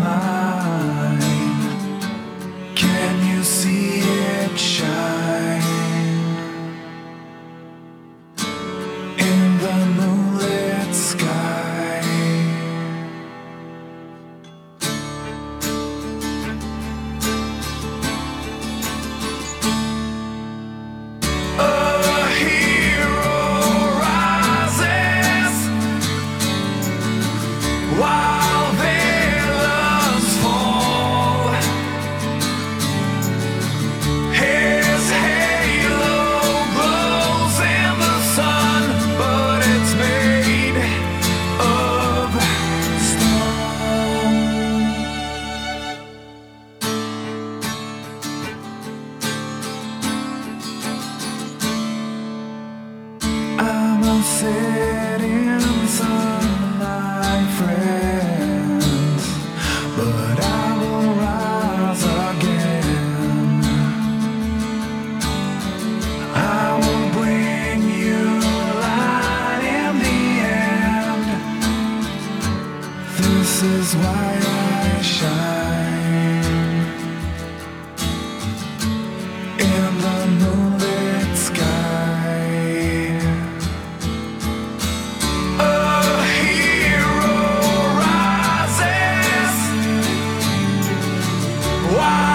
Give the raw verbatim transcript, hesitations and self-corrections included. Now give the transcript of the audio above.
mine. Can you see it shine in the moonlit sky? A hero rises while villains fall. His halo glows in the sun, but it's made of stone. I'm a setting sun, my friends, but I will rise again. I will bring you light in the end. This is why I shine in the moonlit sky. A hero rises while